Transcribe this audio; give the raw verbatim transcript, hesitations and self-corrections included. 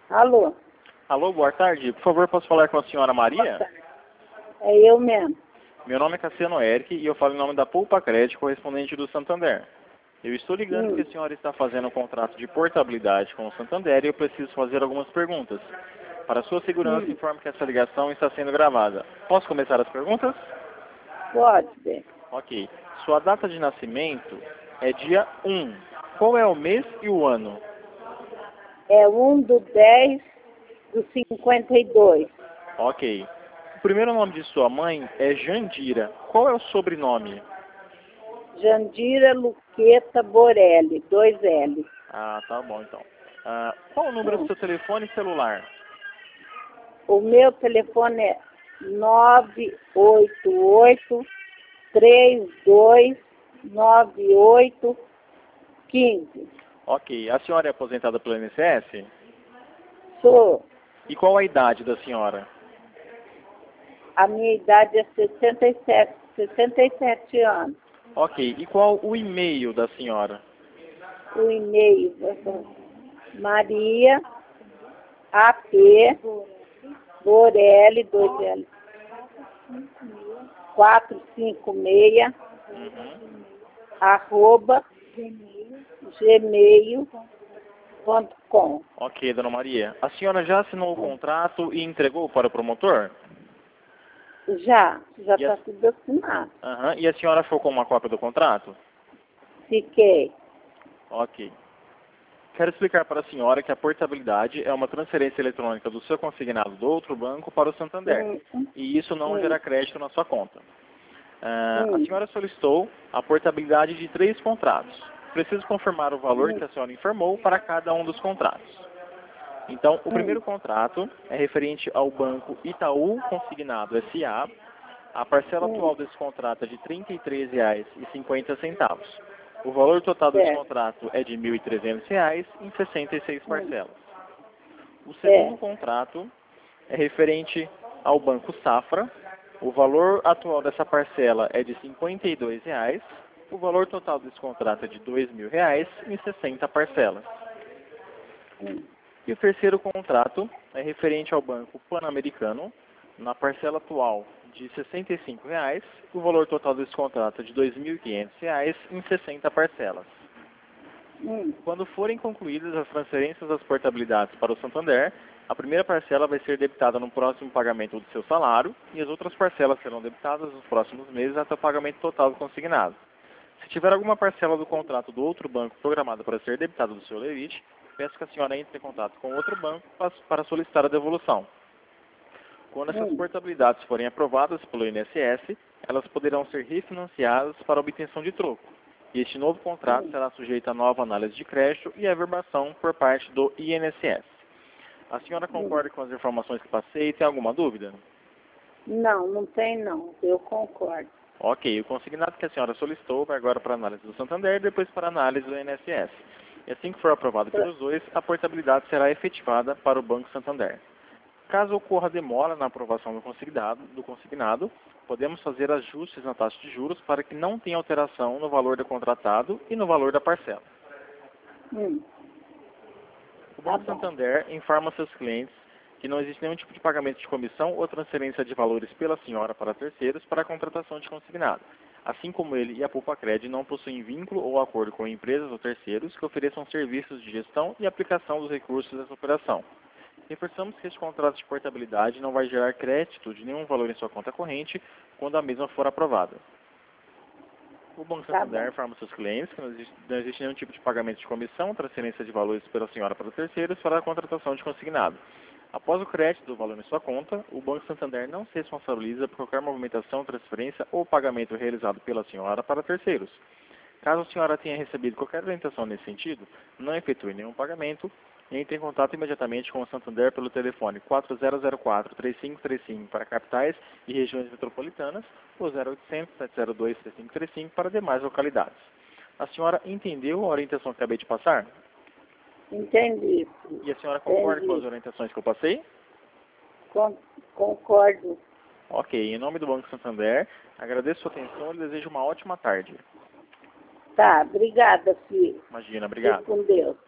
Alô? Alô, boa tarde. Por favor, posso falar com a senhora Maria? É eu mesmo. Meu nome é Cassiano Eric e eu falo em nome da Poupa Crédito, correspondente do Santander. Eu estou ligando Hum. porque a senhora está fazendo um contrato de portabilidade com o Santander e eu preciso fazer algumas perguntas. Para sua segurança, Hum. informe que essa ligação está sendo gravada. Posso começar as perguntas? Pode ser. Ok. Sua data de nascimento é dia um. Qual é o mês e o ano? É um do dez do cinquenta e dois. Ok. O primeiro nome de sua mãe é Jandira. Qual é o sobrenome? Jandira Luqueta Borelli, dois L. Ah, tá bom então. Ah, qual o número do Hum. seu telefone celular? O meu telefone é nove oito oito, três dois nove oito um cinco. Ok. A senhora é aposentada pelo I N S S? Sou. E qual a idade da senhora? A minha idade é sessenta e sete, sessenta e sete anos. Ok. E qual o e-mail da senhora? O e-mail Maria A P Borelli, dois L, quatro cinco seis, Uhum. arroba gmail ponto com. Ok, dona Maria. A senhora já assinou o contrato e entregou para o promotor? Já, já E a, está tudo assinado. Aham. E a senhora ficou com uma cópia do contrato? Fiquei. Ok. Quero explicar para a senhora que a portabilidade é uma transferência eletrônica do seu consignado do outro banco para o Santander. Hum, hum, E isso não hum, gera crédito na sua conta. Ah, a hum, senhora solicitou a portabilidade de três contratos. Preciso confirmar o valor hum, que a senhora informou para cada um dos contratos. Então, o hum, primeiro contrato é referente ao banco Itaú Consignado S A. A parcela hum, atual desse contrato é de trinta e três reais e cinquenta centavos. O valor total desse certo. contrato é de mil e trezentos reais em sessenta e seis Hum, parcelas. O segundo certo. contrato é referente ao Banco Safra. O valor atual dessa parcela é de cinquenta e dois reais. O valor total desse contrato é de dois mil reais em sessenta parcelas. Hum, E o terceiro contrato é referente ao Banco Pan-Americano. Na parcela atual de sessenta e cinco reais. O valor total desse contrato é de dois mil e quinhentos reais em sessenta parcelas. hum, Quando forem concluídas as transferências das portabilidades para o Santander, a primeira parcela vai ser debitada no próximo pagamento do seu salário e as outras parcelas serão debitadas nos próximos meses até o pagamento total do consignado. Se tiver alguma parcela do contrato do outro banco programada para ser debitada do seu limite, peço que a senhora entre em contato com outro banco para solicitar a devolução. Quando essas hum. portabilidades forem aprovadas pelo I N S S, elas poderão ser refinanciadas para obtenção de troco. E este novo contrato será sujeito a nova análise de crédito e averbação por parte do I N S S. A senhora Hum. concorda com as informações que passei? Tem alguma dúvida? Não, não tem não. Eu concordo. Ok, o consignado que a senhora solicitou vai agora para a análise do Santander e depois para a análise do I N S S. E assim que for aprovado Pra- pelos dois, a portabilidade será efetivada para o Banco Santander. Caso ocorra demora na aprovação do consignado, do consignado, podemos fazer ajustes na taxa de juros para que não tenha alteração no valor do contratado e no valor da parcela. Hum, O tá Banco bom. Santander informa seus clientes que não existe nenhum tipo de pagamento de comissão ou transferência de valores pela senhora para terceiros para a contratação de consignado. Assim como ele e a Poupa Cred não possuem vínculo ou acordo com empresas ou terceiros que ofereçam serviços de gestão e aplicação dos recursos dessa operação. Reforçamos que este contrato de portabilidade não vai gerar crédito de nenhum valor em sua conta corrente quando a mesma for aprovada. O Banco Tá Santander bom. informa seus clientes que não existe, não existe nenhum tipo de pagamento de comissão, transferência de valores pela senhora para terceiros para a contratação de consignado. Após o crédito do valor em sua conta, o Banco Santander não se responsabiliza por qualquer movimentação, transferência ou pagamento realizado pela senhora para terceiros. Caso a senhora tenha recebido qualquer orientação nesse sentido, não efetue nenhum pagamento, entre em contato imediatamente com o Santander pelo telefone quatro zero zero quatro, três cinco três cinco para capitais e regiões metropolitanas ou zero oitocentos, sete zero dois, três cinco três cinco para demais localidades. A senhora entendeu a orientação que acabei de passar? Entendi. E a senhora concorda com as Entendi. orientações que eu passei? Con- concordo. Ok, em nome do Banco Santander, agradeço sua atenção e desejo uma ótima tarde. Tá, obrigada, filho. Imagina, Fique obrigado. com Deus.